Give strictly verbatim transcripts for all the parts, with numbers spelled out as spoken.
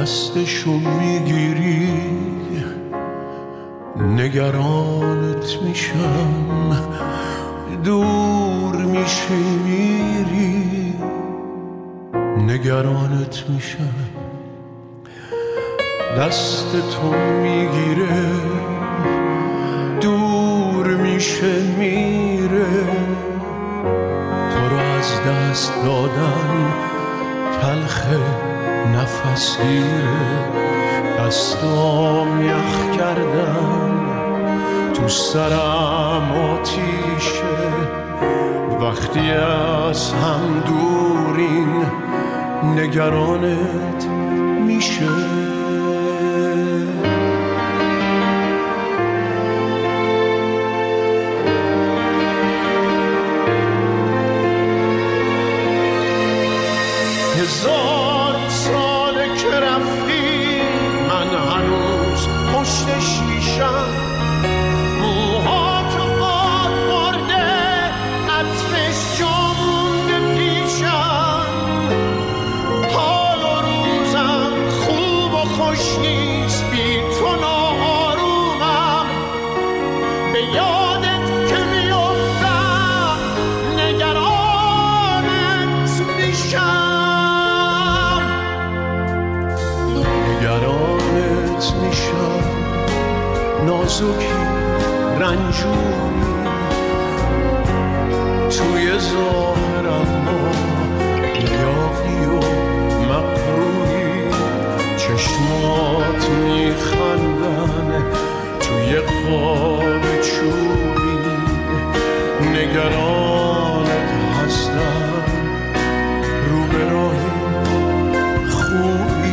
دستشو میگیری نگرانت میشم، دور میشی میری نگرانت میشم. دست تو میگیره دور میشه میره، تو رو از دست دادن تلخه نفس گیره. دستام یخ کردن تو سرم آتیشه، وقتی از هم دورین نگرانت میشه. هزار ساله که رفتی من هنوز پشت شیشم، موهاتو باد برده عطرش جا مونده پیشم. حال و روزم خوب و خوش نیست بی تو ناآرومم، به یادت که میافتم نگرانت میشم. نگرانت میشم، نازکی رنجوری توی ظاهرم ما یاقی و مقروری. چشمات میخندن توی قاب چوبی، نگرانت هستم رو به راه خوبی.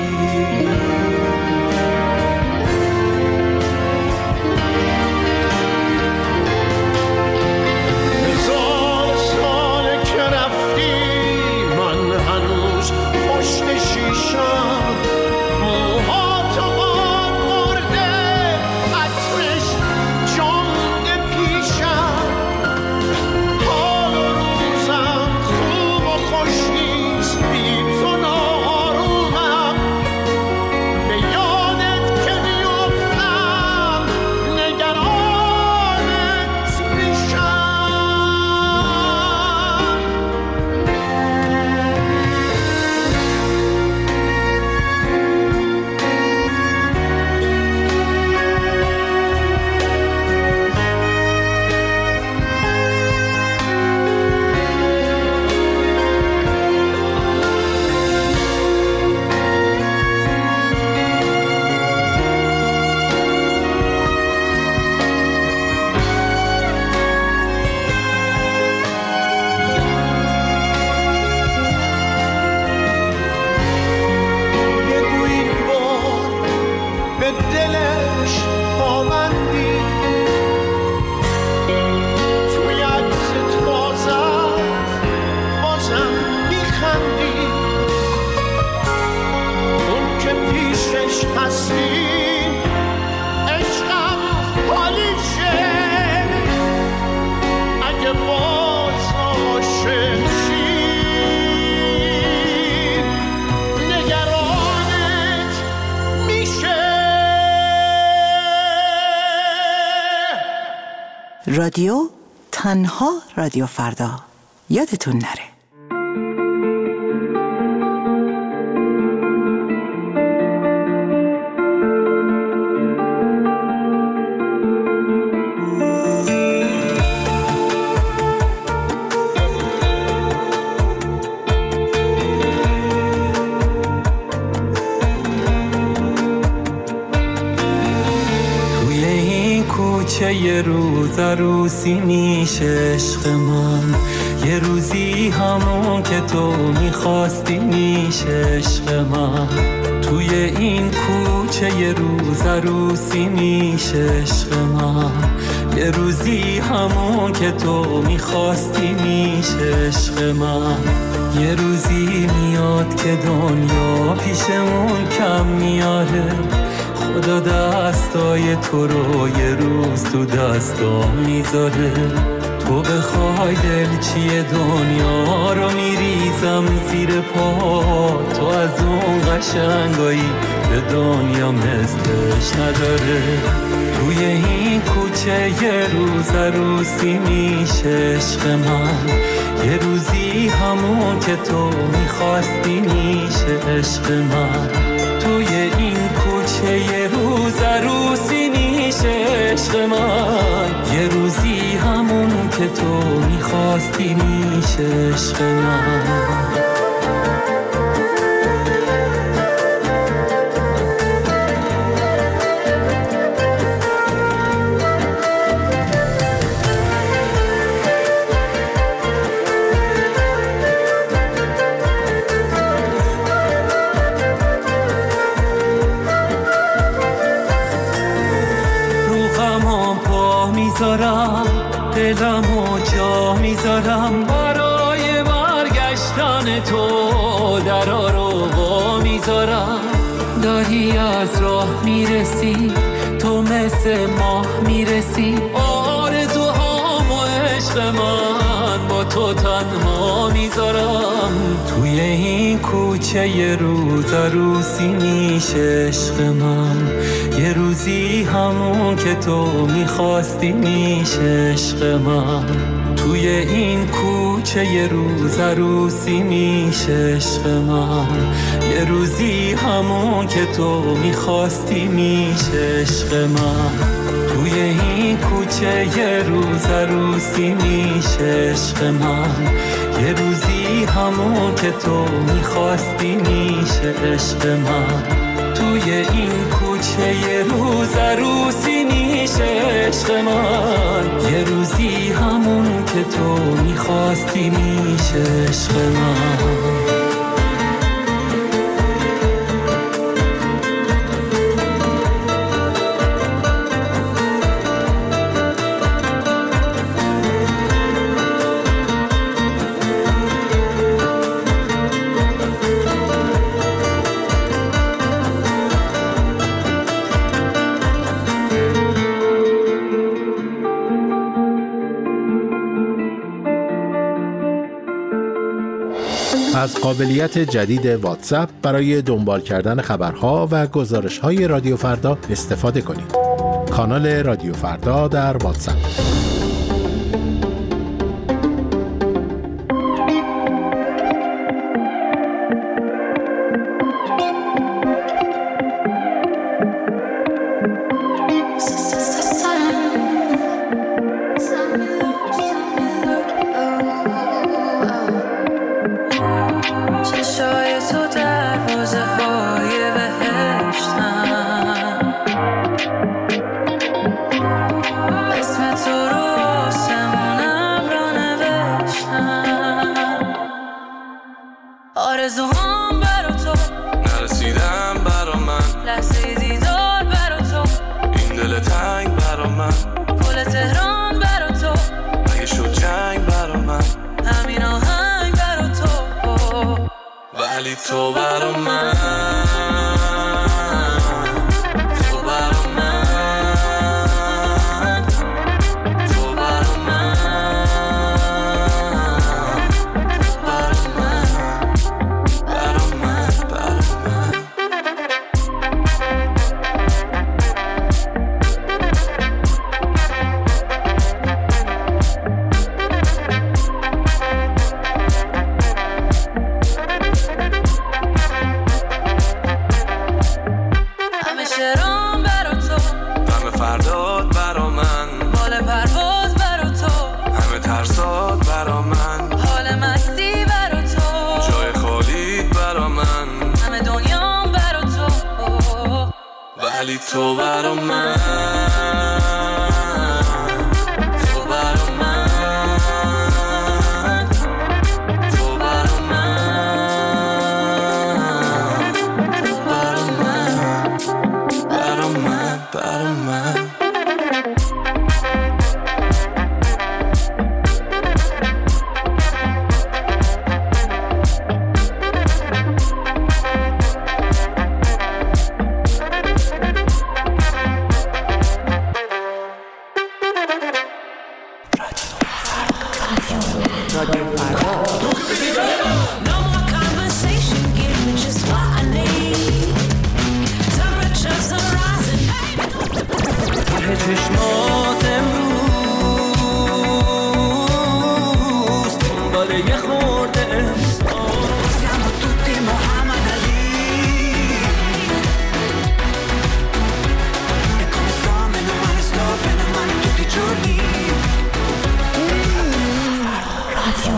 رادیو تنها رادیو فردا، یادتون نره. یه روز عروسی میشه عشق من، یه روزی همون که تو میخواستی میشه عشق من. توی این کوچه یه روز عروسی میشه عشق من، یه روزی همون که تو میخواستی میشه عشق من. یه روزی میاد که دنیا پیشمون کم میاره، خدا دستای تو رو یه روز تو دستام میذاره. تو تو بخوای دلچی دنیا رو میریزم زیر پا. تو از اون قشنگایی به دنیا مثلش نداره. توی این کوچه یه روز عروسی میشه عشق من، یه روزی همون که تو میخواستی میشه عشق من. توی این کوچه یه روز عروسی میشه عشق من، یه روزی همون که تو میخواستی میشه عشق من. دلم و جا میذارم برای برگشتن تو، درا رو با میذارم. داری از راه میرسی تو مثل ماه میرسی، آرزوهام و عشق من با تو تنها میذارم. توی این کوچه یه روز عروسی میشه عشق من، یه روزی همون که تو میخواستی میشه عشق من. توی این کوچه یه روز عروسی میشه عشق من، یه روزی همون که تو میخواستی میشه عشق من. توی این کوچه یه روز عروسی میشه عشق من، یه روزی همون که تو میخواستی میشه عشق من. توی این کوچه یه روز عروسی میشه عشق من، یه روزی همون که تو میخواستی میشه عشق من. از قابلیت جدید واتساپ برای دنبال کردن خبرها و گزارش‌های رادیو فردا استفاده کنید. کانال رادیو فردا در واتساپ. آرزوهام برا تو نرسیدم برا من، لحظه دیدار برا تو، این دل تنگ برا من، پل تهران برا تو، اگه شد جنگ برا من، همین آهنگ برا تو، ولی تو برا من، تو برا من، تو برا من، ولی تو برا من، تو برا من، تو برا من، تو برا من، برا من، برا من. رادیو فردا. ته چشمات امروز دنبال یه خورده احساس siamo tutti Muhammad Ali e come sto meno male sto bene male tutti i giorni رادیو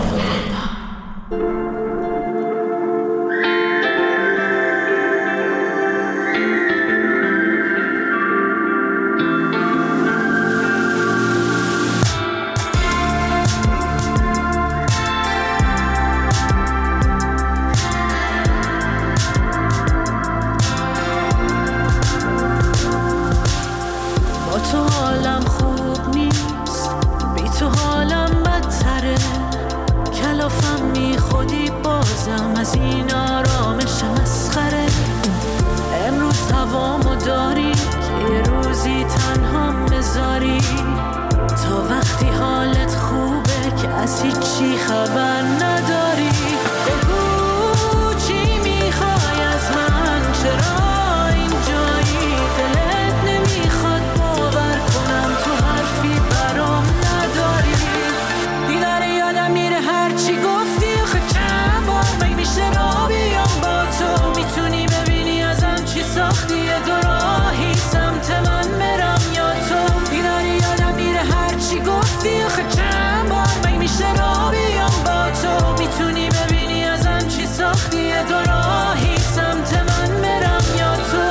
از این آرامش مسخره امروز هوامو داری که یه روزی تنها بذاری تا وقتی حالت خوبه که از هیچی خبر نداری بگو چی میخوای از من چرا اینجایی دلت نمیخواد باور کنم تو حرفی برام نداری دیداره یادم میره هرچی گفتی آخه چند بار می میشه را بیام با تو میتونی ببینی ازم چی ساختی یه دو راهی سمت من برم یا تو دیداره یادم میره هرچی گفتی آخه چند بار می میشه را بیام با تو میتونی ببینی ازم چی ساختی یه دو راهی سمت من برم یا تو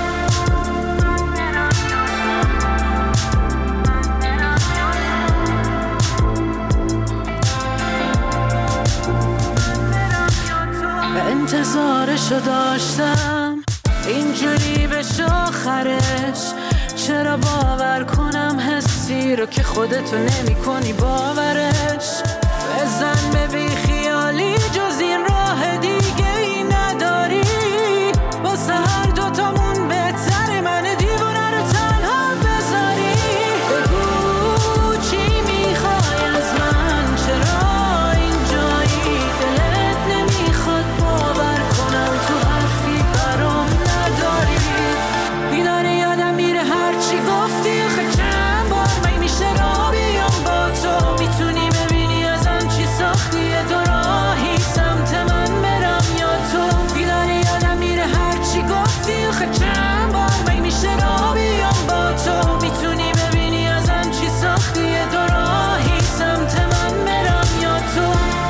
به انتظارشو داشتم اینجوری بشه آخرش چرا باور کنم حسی رو که خودتو نمی کنی باورش بزن به بی خیالی جز این راه دیگه ای نداری واسه هر دوتامون بهتره من دیوونه رو تنها بذاری بگو چی میخوای از من چرا اینجایی دلت نمیخواد باور کنم تو حرفی برام نداری دیداره یادم میره هرچی گفتی آخه چند بار می میشه را بیام با تو میتونی ببینی ازم چی ساختی یه دو راهی سمت من برم یا تو دیداره یادم میره هرچی گفتی آخه چند بار می میشه را بیام با تو میتونی ببینی ازم چی ساختی یه دو راهی سمت من برم یا تو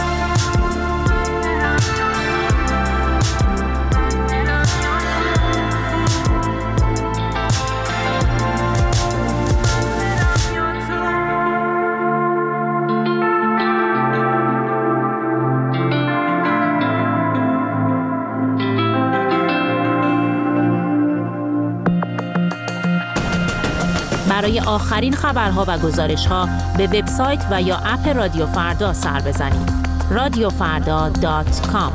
برای آخرین خبرها و گزارش‌ها به وبسایت و یا اپ رادیو فردا سر بزنید. رادیو فردا دات کام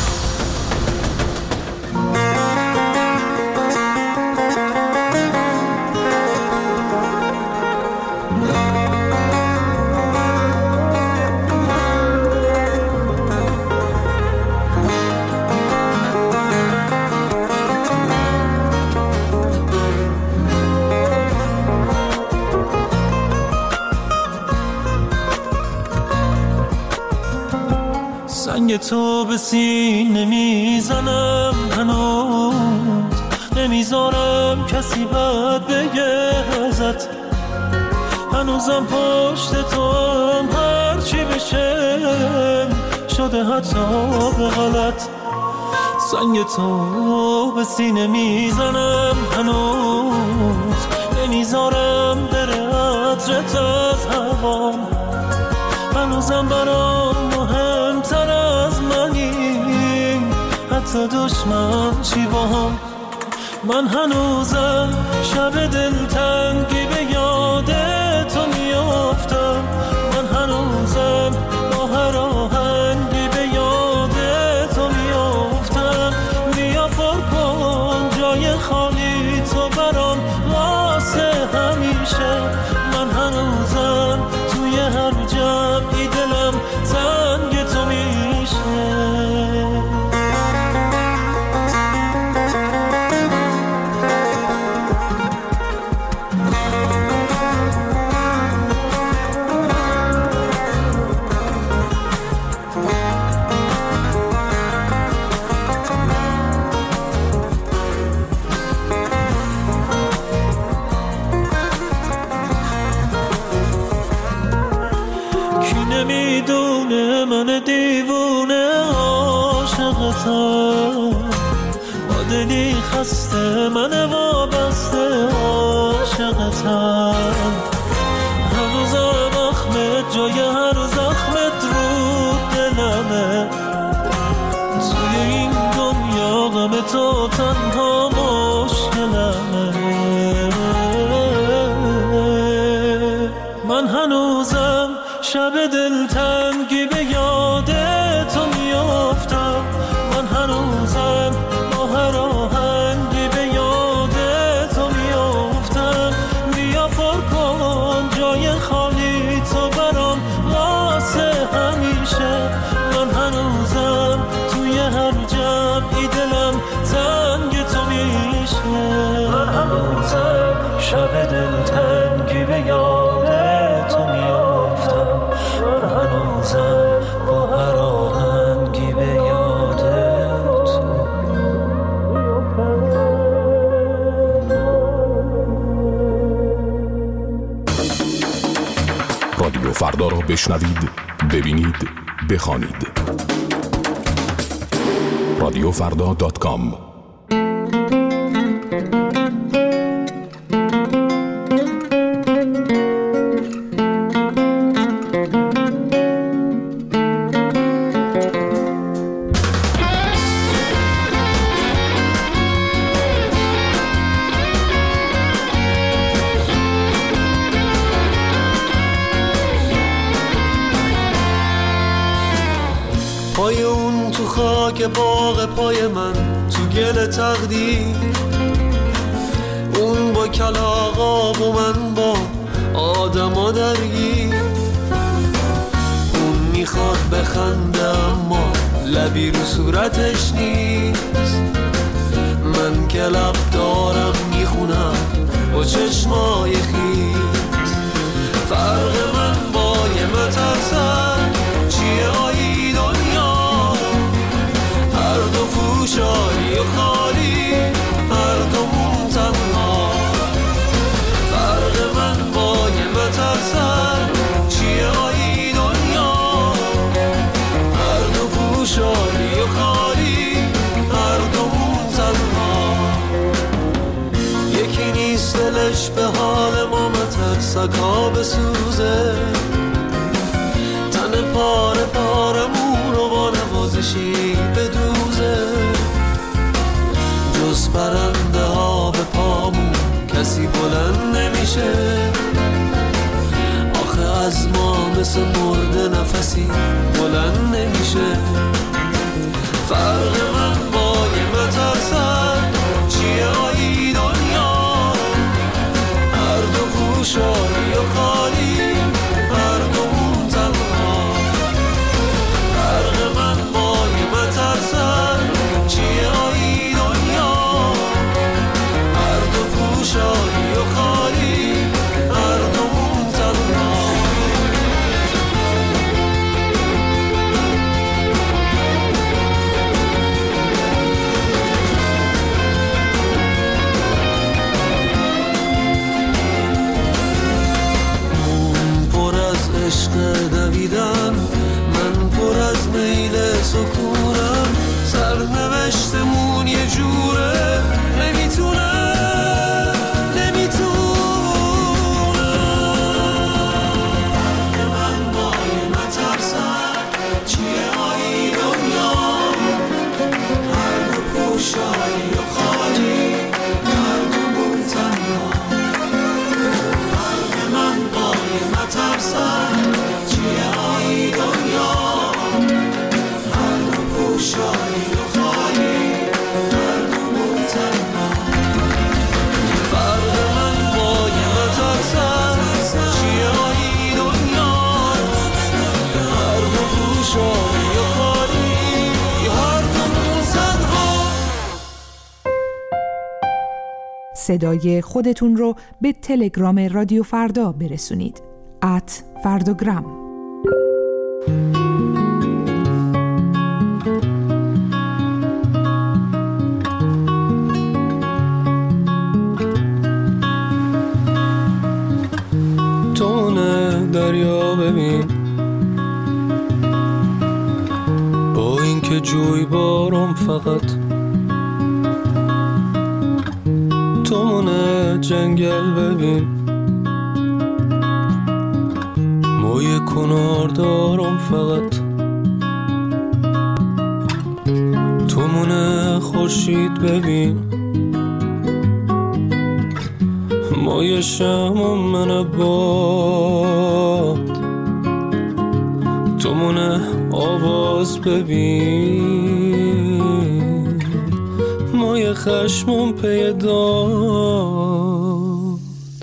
سنگ تو به سینه میزنم هنوز نمیذارم کسی بد بگه ازت هنوزم پشت تو هم هرچی بشه شده حتی به غلط سنگ تو به سینه میزنم هنوز نمیذارم بره عطرت از هوام هنوزم برام مهمتر از منی حتی دشمن چی با هم من هنوزم شب دلتنگی به یاد تو میافتم من هنوزم با هر آهنگی به یاد تو میافتم بیا پر کن جای خالی تو برام واسه همیشه من هنوزم توی هر جمعی دلم من دیوونه عاشقتم، با دلی خسته من وابسته عاشقتم. هنوزم اخمت جای هر زخمت رو دلمه، توی این دنیا غم تو تنها مشکلمه. من هنوزم شب دلتنگی به یاد تو میافتم، من هنوزم با هر آهنگی به یاد تو میافتم. بیا پر کن جای خالی تو برام واسه همیشه، من هنوزم توی هر جمعی دلم تنگ تو میشه. من هنوزم شب دلتنگی به یاد تو میافتم، من هنوزم با هر آهنگی به یاد تو. رادیو فردا را بشنوید، ببینید، بخوانید. رادیو فردا دات کام. پای اون تو خاک باغ پای من تو گل تقدیر، اون با کلاغاب و من با آدما درگیر. اون میخواد بخنده اما لبی رو صورتش نیست، من که لب دارم میخونم با چشمای خیز. فرق من با یه مترسن چیه آیی دنیا، هر دو فوشاری و خالی، هر دومون تنها. فرق من با یه مترسن چیه آیی دنیا، هر دو فوشاری و خالی، هر دومون تنها. یکی نیست دلش به حال ما مترسک ها بسوزه، تن پاره پارمون رو با نوازشی بدوزه. جز پرنده ها به پامون کسی بلند نمیشه، آخه از ما مثل مرده نفسی بلند نمیشه. فرق من با یه مترسن چیه آیی دنیا، هر دو خوشایی و خالی، هر دومون تنها. فرق من با یه مترسن چیه آیی دنیا، هر دو خوشایی و خالی، هر دومون تنها. عشق دویدن، من پر از میل سکونم، سرنوشتمون یه جوره نمیتونه نمیتونه. من با یه مترسن چیه آیی دنیا، هر دو پوشایی و خالی، هر دومون تنها. فرق من با یه مترسن چیه آیی دنیا، هر دو پوشایی و خالی، هر دومون تنها. فرق من با یه مترسن چیه آیی دنیا، هر دو پوشایی و خالی، هر دومون تنها. صدای خودتون رو به تلگرام رادیو فردا برسونید. ات فردوگرام. تونه دریا ببین، که جوی بارم فقط تو مونه جنگل ببین موی کنار دارم فقط تو مونه خورشید ببین موی شمم من باد تو مونه آواز ببین موی خشمم پیداد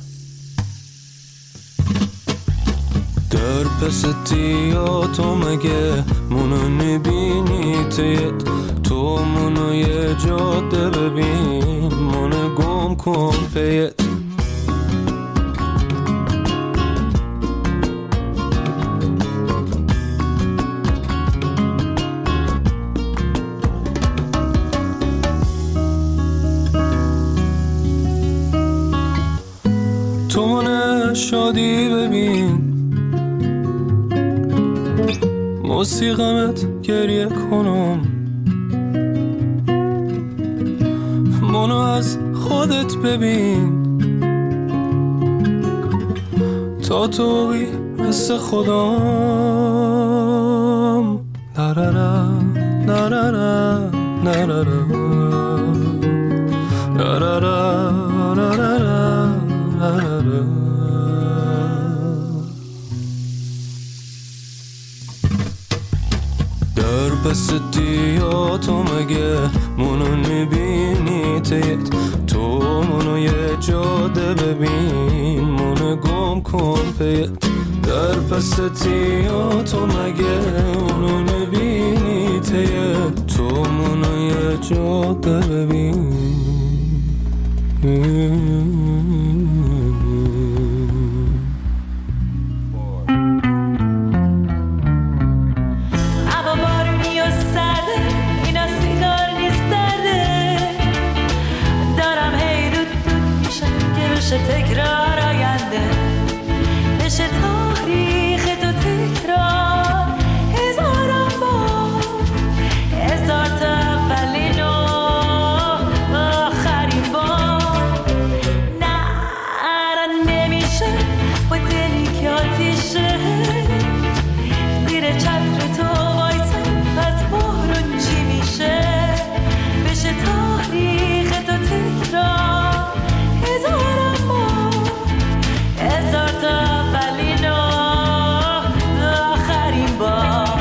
در پس دیاتو مگه منو نبینی تیت تو منو یه جاده ببین منو گم کن پیت تو منو شادی ببین موسیقمت گریه کنم منو از خودت ببین تا توی مثل خودم نرارا نرارا نرارا نرارا نرارا نرارا در پس دیاتو مگه منو نبینی تیت تو منو یه جاده ببین منو گم کن پیت در پس دیاتو مگه منو نبینی تیت تو منو یه جاده ببین تکرار آینده بشه تاریخ تو تکرار هزاران بار هزار تا اولین و آخرین بار نه الان نمیشه با دلی که آتیشه زیر چتر تو وایسم از بارون چی میشه بشه تاریخ تو تکرار هزاران هزار تا اولین و آخرین بار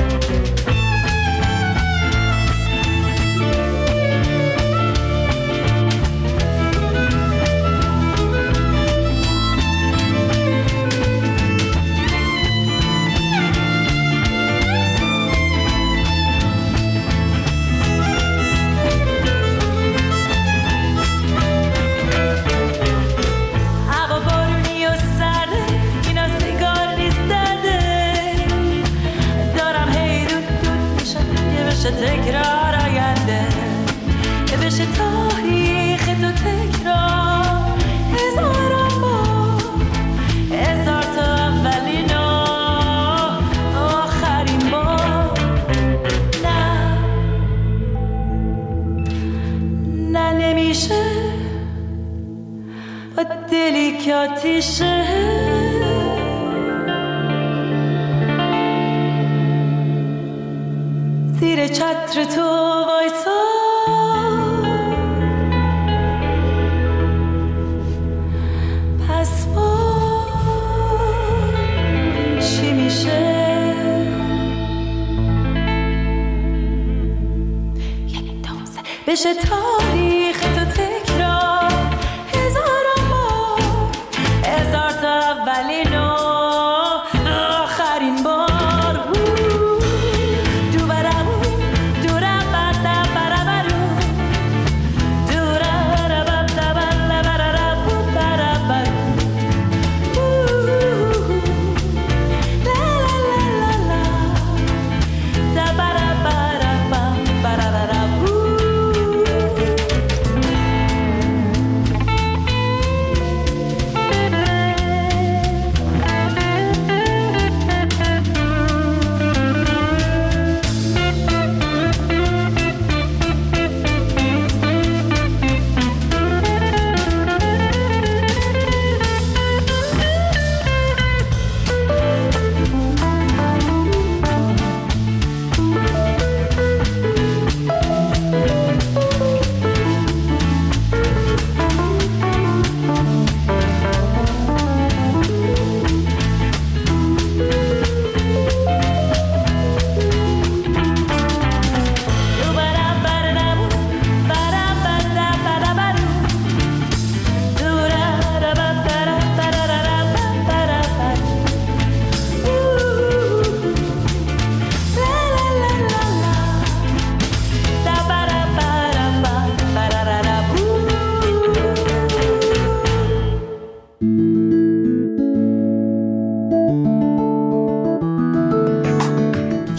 تکرار آینده که بشه تاریخ تو تکرار هزاران بار هزار تا اولین و آخرین بار نه نه نمیشه با دلی که آتیشه زیر چتر تو وایسا پس با چی میشه یک دوزه بشه تاریخ تو تکرار هزاران بار هزار تا اولین و آخرین بار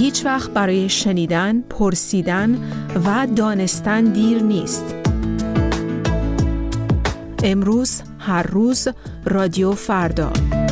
هیچ وقت برای شنیدن، پرسیدن و دانستن دیر نیست. امروز، هر روز، رادیو فردا.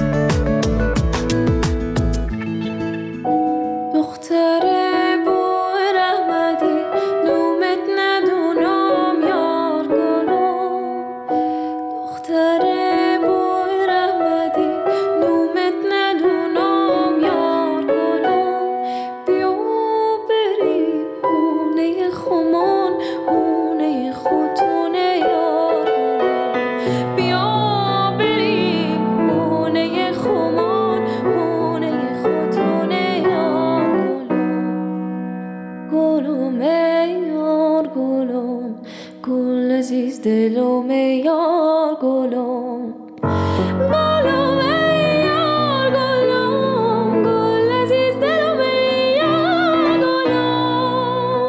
دلم یار گلم گلم یار گلم گل عزیز دلم یار گلم.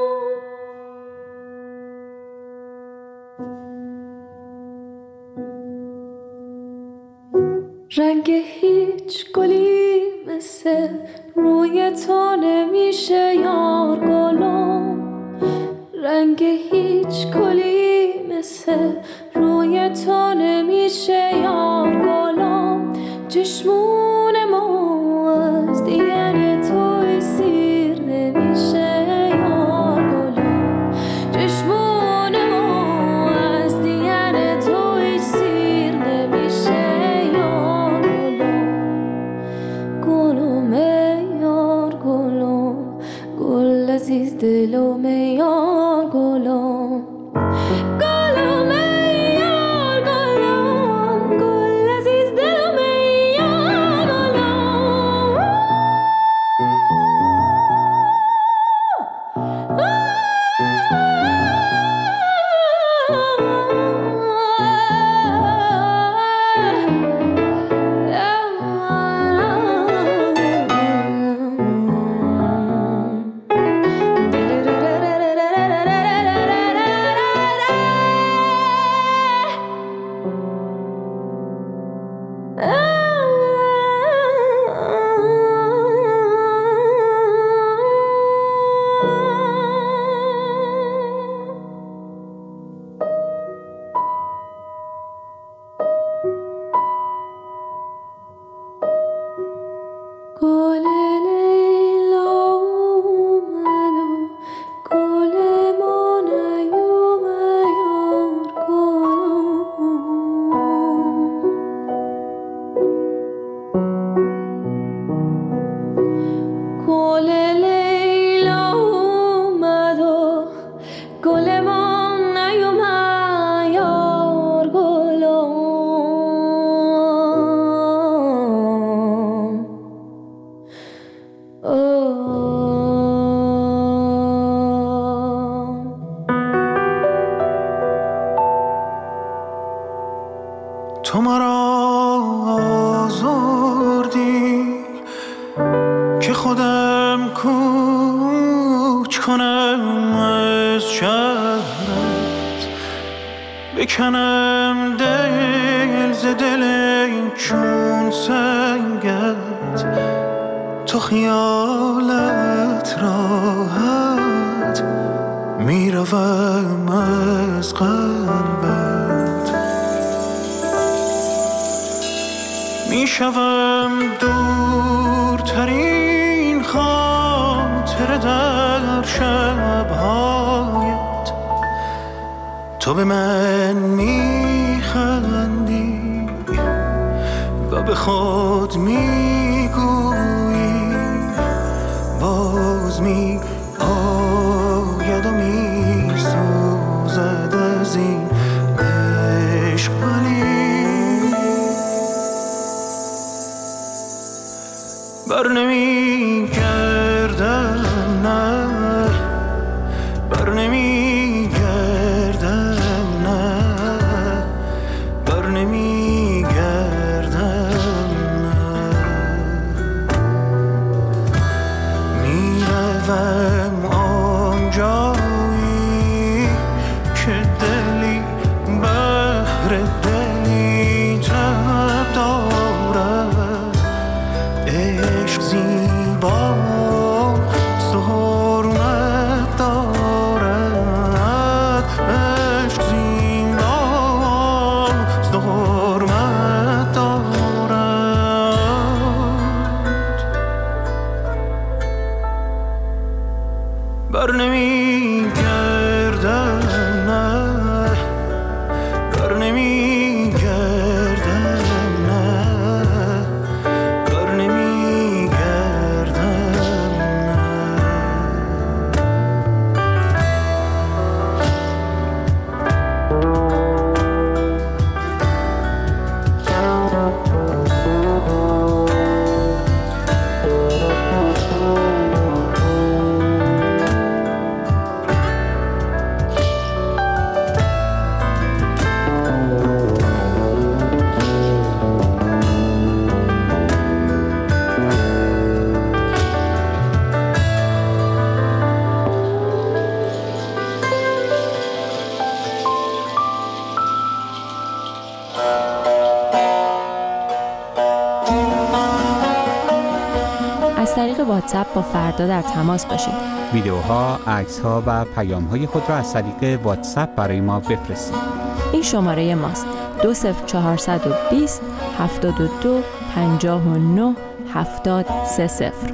رنگ هیچ گلی مثل روی تو نمیشه یار گلم. رنگ هیچ گلی مثل روی تو نمیشه یار گلم. چشمون ما از دیگر توی سیر نمیشه یار گلم. چشمون ما از دیگر توی سیر نمیشه یار گلم. گلم یار گلم گل عزیز دلم یار گلم. تو مرا آزردی که خودم کوچ کنم از شهرت، بکنم دل ز دل چون سنگت. تو خیالت راحت میروم از قلبت، میشوم دورترین خاطر در شبهایت. تو به من میخندی و به خود میگویی باز می آید و میسوزد از این عشق، ولی بر نمی گردم، نه بر نمی گردم، نه بر نمی گردم، نه میروم آنجایی که دلی بحر دلی تب دارد. عشق زیبا بر نمی گردم، نه بر نمی گردم، نه بر نمی گردم، از طریق واتساپ با فردا در تماس باشید. ویدیوها، عکس‌ها و پیام‌های خود را از طریق واتساپ برای ما بفرستید. این شماره ماست: دو صفر چهارصد و بیست هفتاد و دو پنجاه و نه هفتاد سه صفر.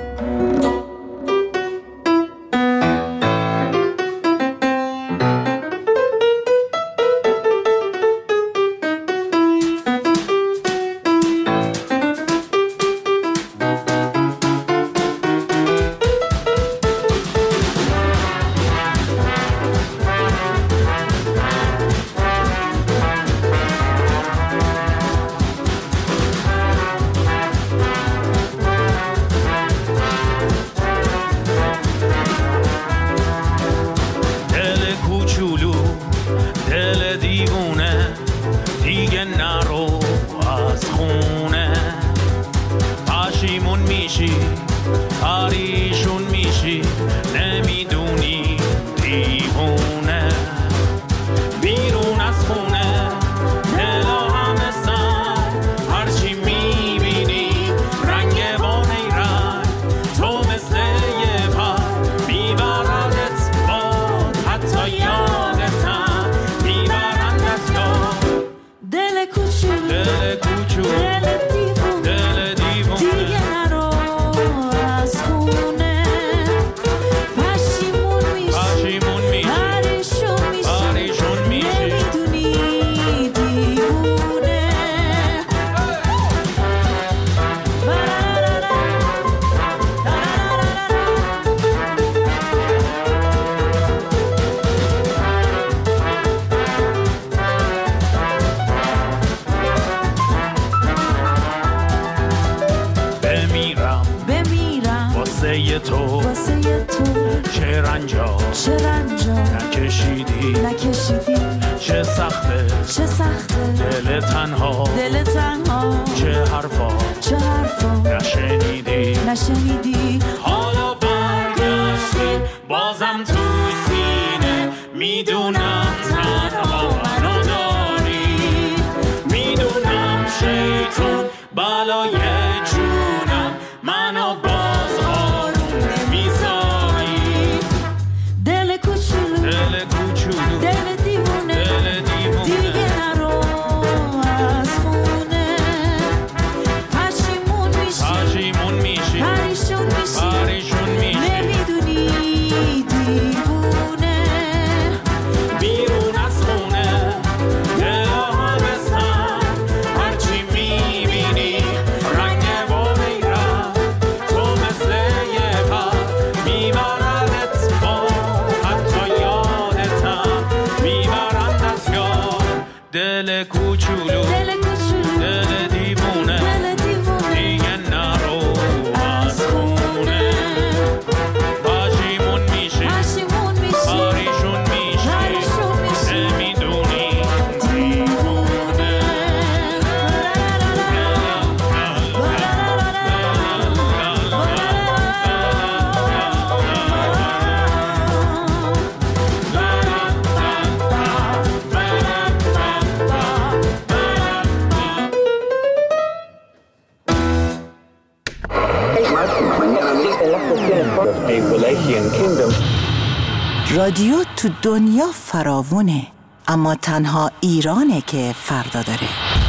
رادیو تو دنیا فراوونه، اما تنها ایرانه که فردا داره.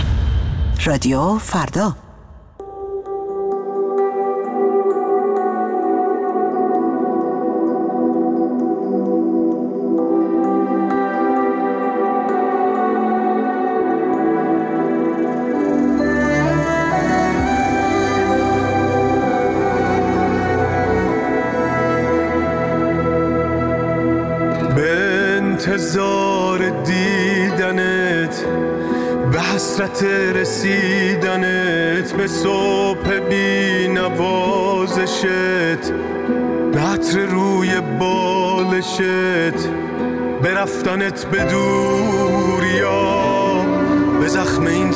رادیو فردا. انتظار دیدنت، به حسرت رسیدنت، به صبح بی نوازشت، به عطر روی بالشت، به رفتنت به دوریا، به زخم این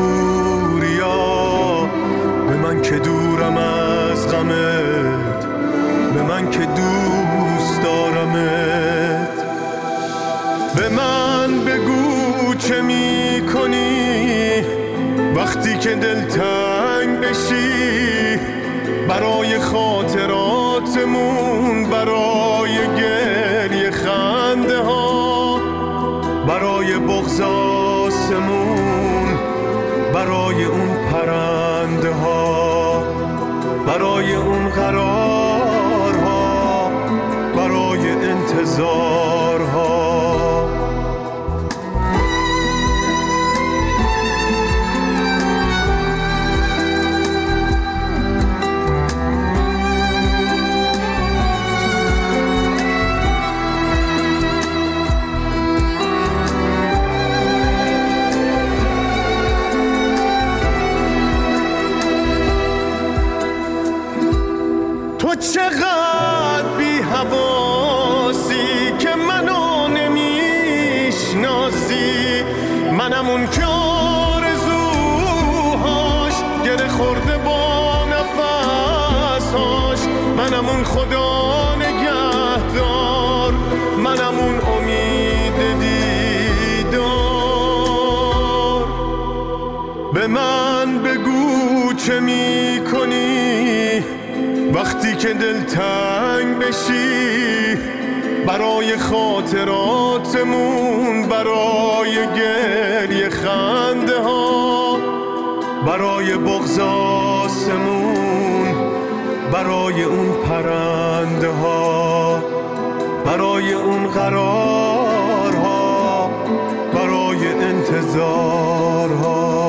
صبوریا، به من که دورم از غمت، به من که دوست دارمت. به من بگو چه می کنی وقتی که دلتنگ بشی، برای خاطراتمون، برای گریه خنده ها، برای بغض آسمون، برای اون پرنده ها، برای اون قرارها، برای انتظارها. تو چقدر بی حواسی که منو نمیشناسی، منم اون که آرزوهاش گره خورده با نفسهاش، منم اون خدا نگهدار، منم اون امید دیدار. به من بگو چه می کنی وقتی که دلتنگ بشی، برای خاطراتمون، برای گریه خنده ها، برای بغض آسمون، برای اون پرنده ها، برای اون قرارها، برای انتظارها.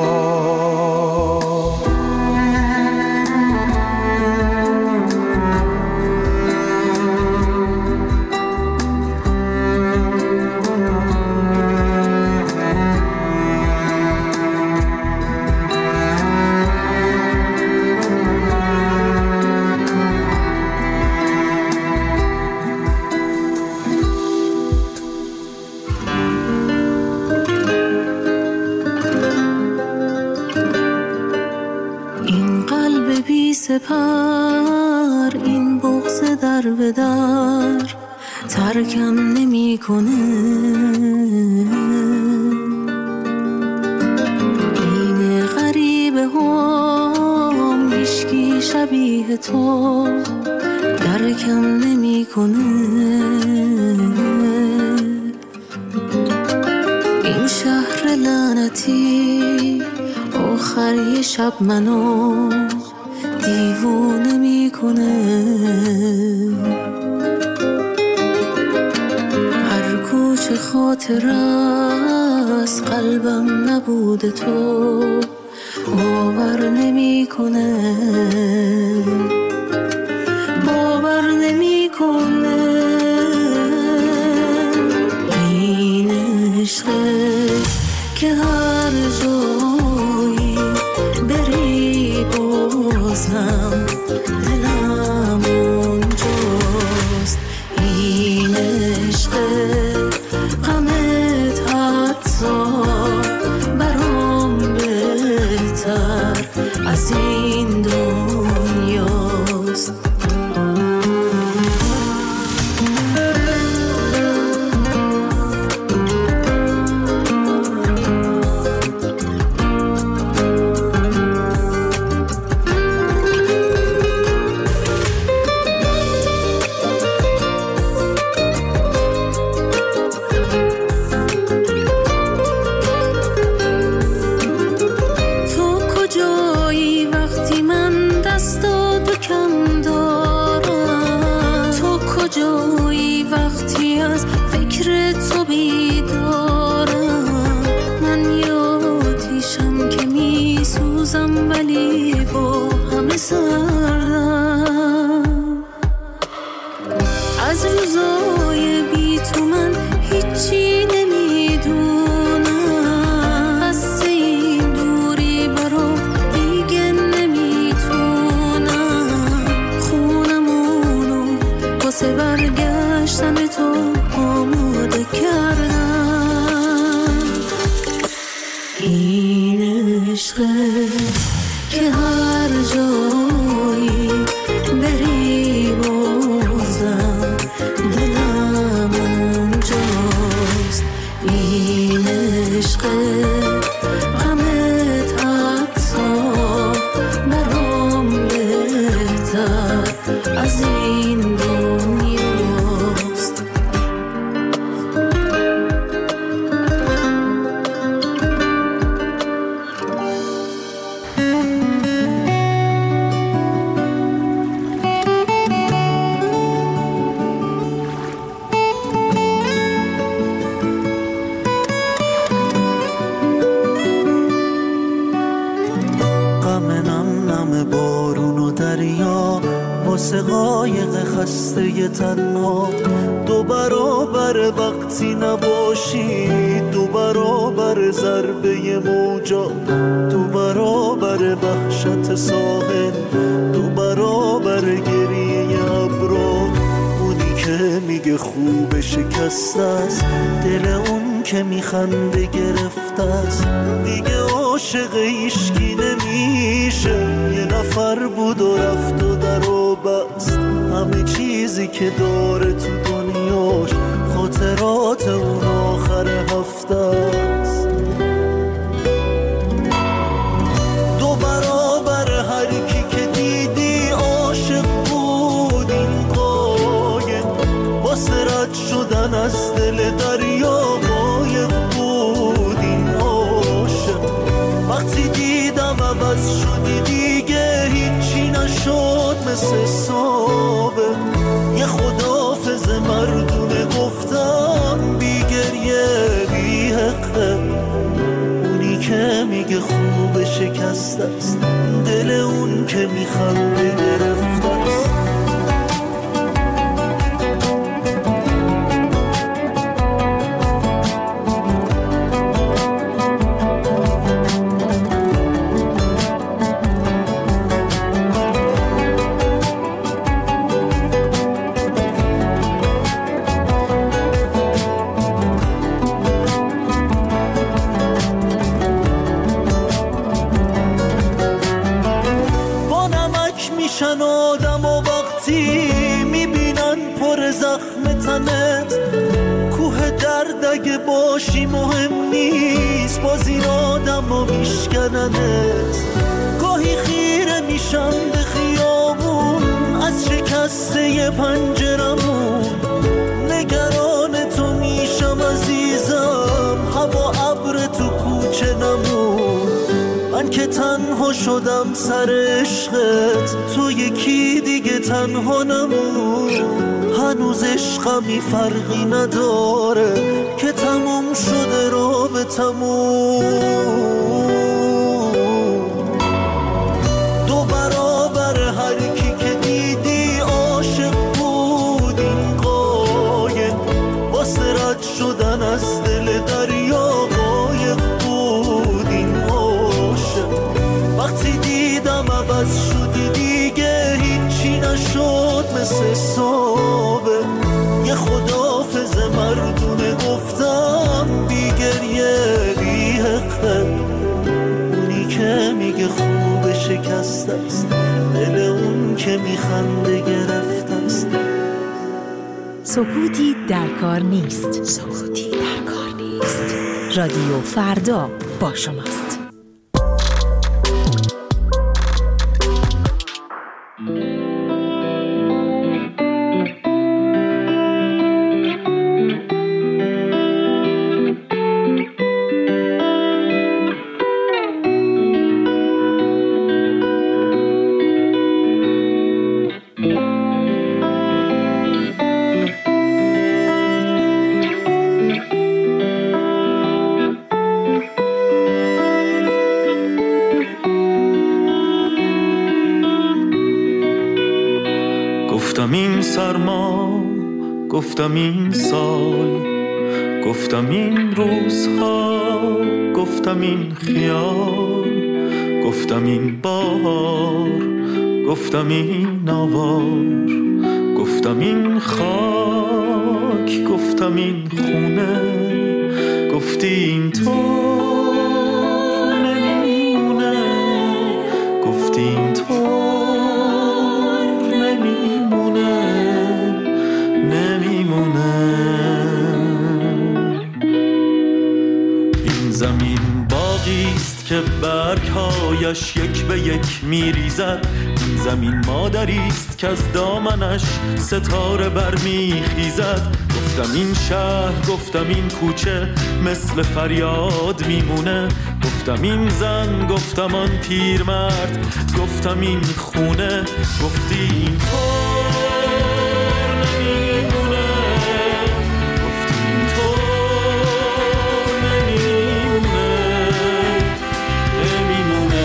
سپر این بغض در به در ترکم نمی کنه، این غریبه هم هیچکی شبیه تو درکم نمی کنه. این شهر لعنتی آخر یه شب منو دیوونه میکنه، هر کوچه خاطر از قلبم نبوده تو باور نمیکنه، باور نمیکنه. این عشقه که هر جایی بری بازم دلم اونجاست. این عشقه غمت حتی برام بهتر از این دنیاست. از روزای بی تو من هیچی که هر جایی بری بازم دلم اونجاست. این عشقه غمت حتی برام بهتر از این دنیاست. واسه قایق خسته تنها دو برابر وقتی نباشی، دو برابر ضربه موجا، دو برابر وحشت ساحل، دو برابر گریه ابرا. اونی که میگه خوب شکسته است، دل اون که میخنده گرفته است. دیگه عاشق هیچکی نمیشه، یه نفر بود و رفت و در و بست. همه چیزی که داره تو دنیاش خاطرات اون آخر هفته است. دو برابر هر کی که دیدی عاشق بود این قایم، واسه رد شدن از دل دریا قایق بود این عاشق. وقتی دیدم عوض شدی دیگه هیچی نشد مثل سابق. یه خداحافظ مردونه گفتم بی گریه بی حقه. اونی که میگه خوب شکسته است، دل اون که میخنده گرفته است. آدم و وقتی میبینن پر زخم تنت، کوه درد اگه باشی مهم نیست، باز این آدم رو میشکننت. گاهی خیره میشم به خیابون از شکسته پنجرمون، نگران تو میشم عزیزم، هوا ابر تو کوچه نمون. من که تنها شدم سر عشقت، تو یکی دیگه تنها نمون. هنوز عشقمی فرقی نداره که تموم شده رابطمون. دو برابر هر کی که دیدی عاشق بود این قایم، واسه رد شدن از دل دریا قایق بود این عاشق. وقتی دیدم عوض شدی دیگه هیچی نشد مثل سابق. یه خداحافظ مردونه گفتم بی گریه بی حقه. اونی که میگه خوب شکسته است، دل اون که میخنده گرفته است. سکوتی در کار نیست. سکوتی در کار نیست. رادیو فردا با شماست. گفتم این سرما، گفتم این سال، گفتم این روزها، گفتم این خیال، گفتم این بار، گفتم این آوار، گفتم این خاک، گفتم این خونه، گفتی این تو نمیمونه. بادش یک به یک میریزد. این زمین مادریست که از دامنش ستاره برمیخیزد. گفتم این شهر، گفتم این کوچه مثل فریاد میمونه. گفتم این زن، گفتم آن پیرمرد، گفتم این خونه. گفتی این طور نمیمونه، گفتی این طور نمیمونه، نمیمونه.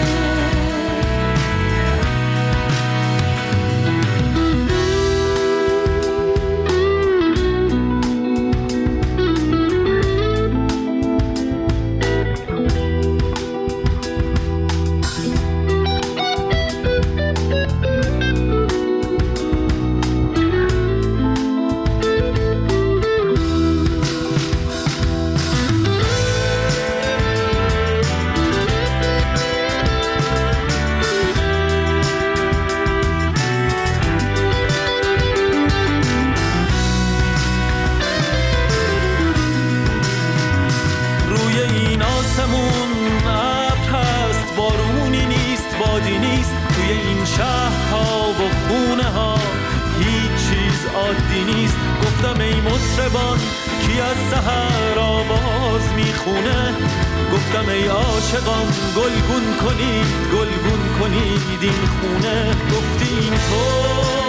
گفتم ای مطربان کی از سحر آواز میخونه. گفتم ای عاشقان گلگون کنید، گلگون کنید این خونه. گفتی این تو